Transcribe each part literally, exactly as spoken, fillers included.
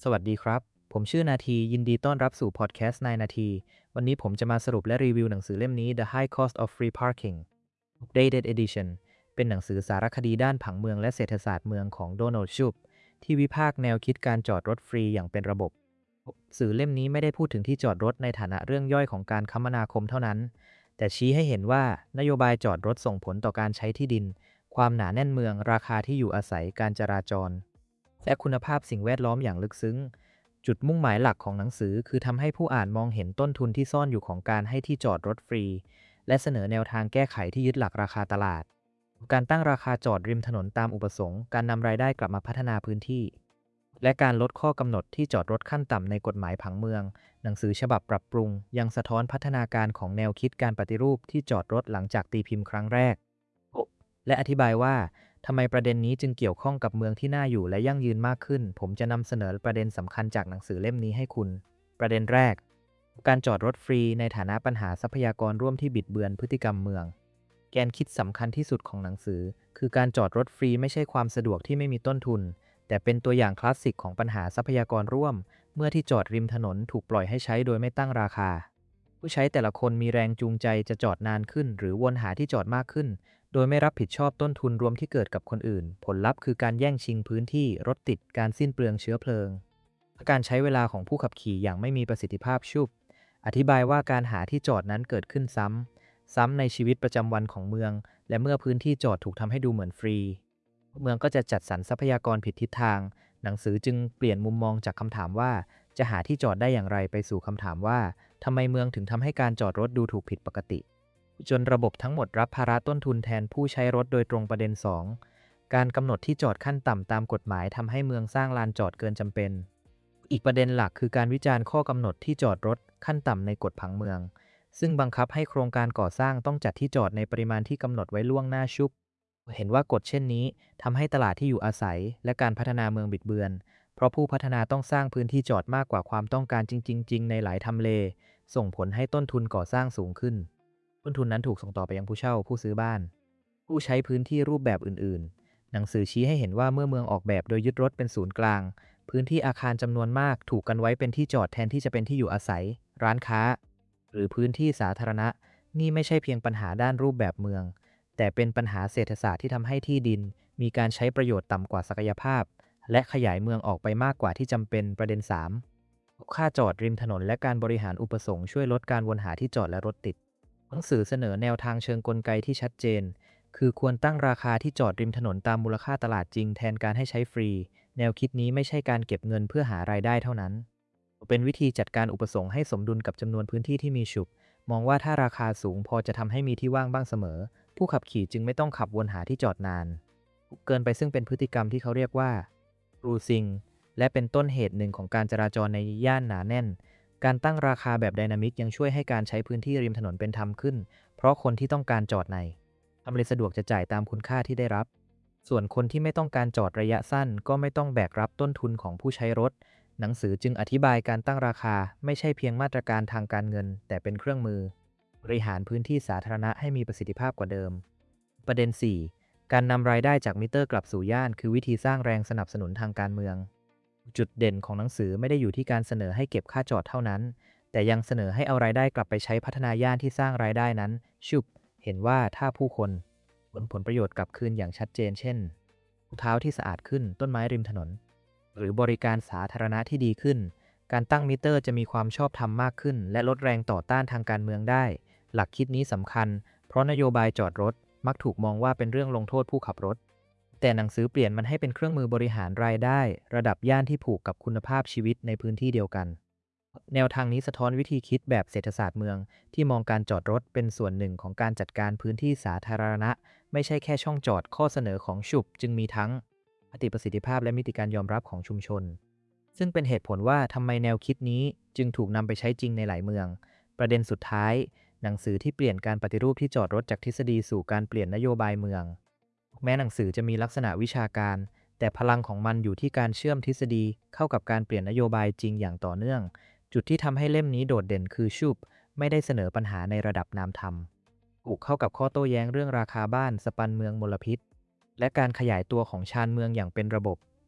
สวัสดีครับ ผมชื่อนาทียินดีต้อนรับสู่พอดแคสต์นายนาที วันนี้ผมจะมาสรุปและรีวิวหนังสือเล่มนี้ The High Cost of Free Parking Updated Edition เป็นหนังสือสารคดีด้านผังเมืองและเศรษฐศาสตร์เมืองของโดนัลด์ชูปที่วิพากษ์แนวคิดการจอดรถฟรีอย่างเป็นระบบสื่อเล่มนี้ไม่ได้พูดถึงที่จอดรถในฐานะเรื่องย่อยของการคมนาคมเท่านั้น แต่ชี้ให้เห็นว่านโยบายจอดรถส่งผลต่อการใช้ที่ดิน ความหนาแน่นเมือง ราคาที่อยู่อาศัย การจราจร และคุณภาพสิ่งแวดล้อมอย่างลึกซึ้ง จุดมุ่งหมายหลักของหนังสือคือทำให้ผู้อ่านมองเห็นต้นทุนที่ซ่อนอยู่ของการให้ที่จอดรถฟรี และเสนอแนวทางแก้ไขที่ยึดหลักราคาตลาด การตั้งราคาจอดริมถนนตามอุปสงค์ การนำรายได้กลับมาพัฒนาพื้นที่ และการลดข้อกำหนดที่จอดรถขั้นต่ำในกฎหมายผังเมือง หนังสือฉบับปรับปรุงยังสะท้อนพัฒนาการของแนวคิดการปฏิรูปที่จอดรถหลังจากตีพิมพ์ครั้งแรก และอธิบายว่าทำไมประเด็นนี้จึงเกี่ยวข้องกับเมืองที่น่าอยู่และยั่งยืนมากขึ้น ผมจะนำเสนอประเด็นสำคัญจากหนังสือเล่มนี้ให้คุณ ประเด็นแรก การจอดรถฟรีในฐานะปัญหาทรัพยากรร่วมที่บิดเบือนพฤติกรรมเมือง แกนคิดสำคัญที่สุดของหนังสือ คือการจอดรถฟรีไม่ใช่ความสะดวกที่ไม่มีต้นทุน แต่เป็นตัวอย่างคลาสสิกของปัญหาทรัพยากรร่วม เมื่อที่จอดริมถนนถูกปล่อยให้ใช้โดยไม่ตั้งราคา ผู้ใช้แต่ละคนมีแรงจูงใจจะจอดนานขึ้นหรือวนหาที่จอดมากขึ้นโดยไม่รับผิดชอบต้นทุนรวมที่เกิดกับคนอื่น ผลลัพธ์คือการแย่งชิงพื้นที่รถติดการสิ้นเปลืองเชื้อเพลิงการใช้เวลาของผู้ขับขี่อย่างไม่มีประสิทธิภาพชุบอธิบายว่าการหาที่จอดนั้นเกิดขึ้นซ้ำซ้ำในชีวิตประจำวันของเมืองและเมื่อพื้นที่จอดถูกทำให้ดูเหมือนฟรีเมืองก็จะจัดสรรทรัพยากรผิดทิศทางหนังสือจึงเปลี่ยนมุมมองจากคำถามว่าจะหาที่จอดได้อย่างไรไปสู่คำถามว่าทำไมเมืองถึงทำให้การจอดรถดูถูกผิดปกติจนระบบทั้งหมดรับภาระต้นทุนแทนผู้ใช้รถโดยตรงประเด็น สอง การกำหนดที่จอดขั้นต่ำตามกฎหมายทำให้เมืองสร้างลานจอดเกินจำเป็นอีกประเด็นหลักคือการวิจารณ์ข้อกำหนดที่จอดรถขั้นต่ำในกฎผังเมืองซึ่งบังคับให้โครงการก่อสร้างต้องจัดที่จอดในปริมาณที่กำหนดไว้ล่วงหน้าชุบเห็นว่ากฎเช่นนี้ทำให้ตลาดที่อยู่อาศัยและการพัฒนาเมืองบิดเบือนเพราะผู้พัฒนาต้องสร้างพื้นที่จอดมากกว่าความต้องการจริงๆในหลายทำเลส่งผลให้ต้นทุนก่อสร้างสูงขึ้นต้นทุนนั้นถูกส่งต่อไปยังผู้เช่าผู้ซื้อบ้านผู้ใช้พื้นที่รูปแบบอื่นๆหนังสือชี้ให้เห็นว่าเมื่อเมืองออกแบบโดยยึดรถเป็นศูนย์กลางพื้นที่อาคารจำนวนมากถูกกันไว้เป็นที่จอดแทนที่จะเป็นที่อยู่อาศัยร้านค้าหรือพื้นที่สาธารณะนี่ไม่ใช่เพียงปัญหาด้านรูปแบบเมืองแต่เป็นปัญหาเศรษฐศาสตร์ที่ทำให้ที่ดินมีการใช้ประโยชน์ต่ำกว่าศักยภาพและขยายเมืองออกไปมากกว่าที่จำเป็นประเด็น สาม ค่าจอดริมถนนและการบริหารอุปสงค์ช่วยลดการวนหาที่จอดและรถติดหนังสือเสนอแนวทางเชิงกลไกที่ชัดเจนคือควรตั้งราคาที่จอดริมถนนตามมูลค่าตลาดจริงแทนการให้ใช้ฟรีแนวคิดนี้ไม่ใช่การเก็บเงินเพื่อหารายได้เท่านั้นเป็นวิธีจัดการอุปสงค์ให้สมดุลกับจำนวนพื้นที่ที่มีฉุบมองว่าถ้าราคาสูงพอจะทำให้มีที่ว่างบ้างเสมอผู้ขับขี่จึงไม่ต้องขับวนหาที่จอดนานเกินไปซึ่งเป็นพฤติกรรมที่เขาเรียกว่ารูซิงและเป็นต้นเหตุหนึ่งของการจราจรในย่านหนาแน่นการตั้งราคาแบบไดนามิกยังช่วยให้การใช้พื้นที่ริมถนนเป็นธรรมขึ้นเพราะคนที่ต้องการจอดในทำเลสะดวกจะจ่ายตามคุณค่าที่ได้รับส่วนคนที่ไม่ต้องการจอดระยะสั้นก็ไม่ต้องแบกรับต้นทุนของผู้ใช้รถหนังสือจึงอธิบายการตั้งราคาไม่ใช่เพียงมาตรการทางการเงินแต่เป็นเครื่องมือบริหารพื้นที่สาธารณะให้มีประสิทธิภาพกว่าเดิมประเด็น สี่ การนำรายได้จากมิเตอร์กลับสู่ย่านคือวิธีสร้างแรงสนับสนุนทางการเมืองจุดเด่นของหนังสือไม่ได้อยู่ที่การเสนอให้เก็บค่าจอดเท่านั้นแต่ยังเสนอให้เอารายได้กลับไปใช้พัฒนาย่านที่สร้างรายได้นั้นชุบเห็นว่าถ้าผู้คนผลผลประโยชน์กลับคืนอย่างชัดเจนเช่นเท้าที่สะอาดขึ้นต้นไม้ริมถนนหรือบริการสาธารณะที่ดีขึ้นการตั้งมิเตอร์จะมีความชอบธรรมมากขึ้นและลดแรงต่อต้านทางการเมืองได้หลักคิดนี้สำคัญเพราะนโยบายจอดรถมักถูกมองว่าเป็นเรื่องลงโทษผู้ขับรถแต่หนังสือเปลี่ยนมันให้เป็นเครื่องมือบริหารรายได้ระดับย่านที่ผูกกับคุณภาพชีวิตในพื้นที่เดียวกันแนวทางนี้สะท้อนวิธีคิดแบบเศรษฐศาสตร์เมืองที่มองการจอดรถเป็นส่วนหนึ่งของการจัดการพื้นที่สาธารณะไม่ใช่แค่ช่องจอดข้อเสนอของฉุบจึงมีทั้งปฏิประสิทธิภาพและมิติการยอมรับของชุมชนซึ่งเป็นเหตุผลว่าทำไมแนวคิดนี้จึงถูกนำไปใช้จริงในหลายเมืองประเด็นสุดท้ายหนังสือที่เปลี่ยนการปฏิรูปที่จอดรถจากทฤษฎีสู่การเปลี่ยนนโยบายเมืองแม้หนังสือจะมีลักษณะวิชาการแต่พลังของมันอยู่ที่การเชื่อมทฤษฎีเข้ากับการเปลี่ยนนโยบายจริงอย่างต่อเนื่องจุดที่ทำให้เล่มนี้โดดเด่นคือชุบไม่ได้เสนอปัญหาในระดับนามธรรมผูกเข้ากับข้อโต้แย้งเรื่องราคาบ้านสปันเมืองมลพิษและการขยายตัวของชานเมืองอย่างเป็นระบบ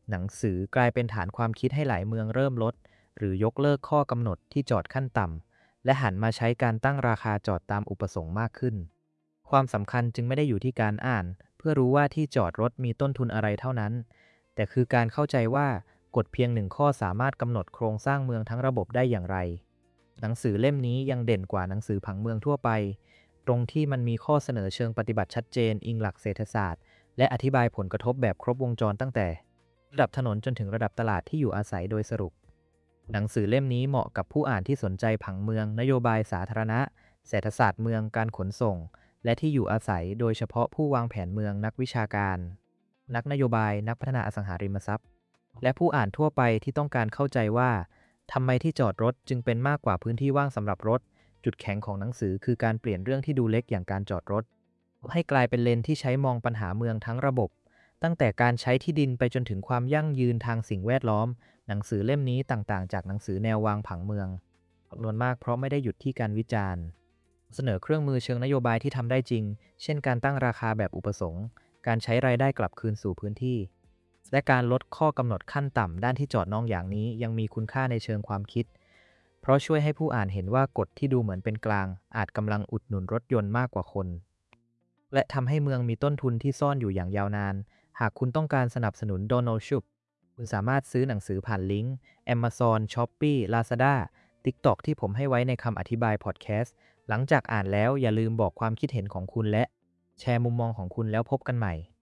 หนังสือกลายเป็นฐานความคิดให้หลายเมืองเริ่มลดหรือยกเลิกข้อกำหนดที่จอดขั้นต่ำและหันมาใช้การตั้งราคาจอดตามอุปสงค์มากขึ้นความสำคัญจึงไม่ได้อยู่ที่การอ่านเพื่อรู้ว่าที่จอดรถมีต้นทุนอะไรเท่านั้นแต่คือการเข้าใจว่ากฎเพียงหนึ่งข้อสามารถกำหนดโครงสร้างเมืองทั้งระบบได้อย่างไรหนังสือเล่มนี้ยังเด่นกว่าหนังสือผังเมืองทั่วไปตรงที่มันมีข้อเสนอเชิงปฏิบัติชัดเจนอิงหลักเศรษฐศาสตร์และอธิบายผลกระทบแบบครบวงจรตั้งแต่ระดับถนนจนถึงระดับตลาดที่อยู่อาศัยโดยสรุปหนังสือเล่มนี้เหมาะกับผู้อ่านที่สนใจผังเมืองนโยบายสาธารณะเศรษฐศาสตร์เมืองการขนส่งและที่อยู่อาศัยโดยเฉพาะผู้วางแผนเมืองนักวิชาการนักนโยบายนักพัฒนาอสังหาริมทรัพย์และผู้อ่านทั่วไปที่ต้องการเข้าใจว่าทำไมที่จอดรถจึงเป็นมากกว่าพื้นที่ว่างสำหรับรถจุดแข็งของหนังสือคือการเปลี่ยนเรื่องที่ดูเล็กอย่างการจอดรถให้กลายเป็นเลนที่ใช้มองปัญหาเมืองทั้งระบบตั้งแต่การใช้ที่ดินไปจนถึงความยั่งยืนทางสิ่งแวดล้อมหนังสือเล่มนี้ต่างๆจากหนังสือแนววางผังเมืองจำนวนมากเพราะไม่ได้หยุดที่การวิจารณ์เสนอเครื่องมือเชิงนโยบายที่ทำได้จริงเช่นการตั้งราคาแบบอุปสงค์การใช้รายได้กลับคืนสู่พื้นที่และการลดข้อกำหนดขั้นต่ำด้านที่จอดน้องอย่างนี้ยังมีคุณค่าในเชิงความคิดเพราะช่วยให้ผู้อ่านเห็นว่ากฎที่ดูเหมือนเป็นกลางอาจกำลังอุดหนุนรถยนต์มากกว่าคนและทำให้เมืองมีต้นทุนที่ซ่อนอยู่อย่างยาวนานหากคุณต้องการสนับสนุนโดนัลด์ชุบคุณสามารถซื้อหนังสือผ่านลิงก์ Amazon Shopee Lazada TikTok ที่ผมให้ไว้ในคำอธิบายพอดแคสต์หลังจากอ่านแล้วอย่าลืมบอกความคิดเห็นของคุณและแชร์มุมมองของคุณแล้วพบกันใหม่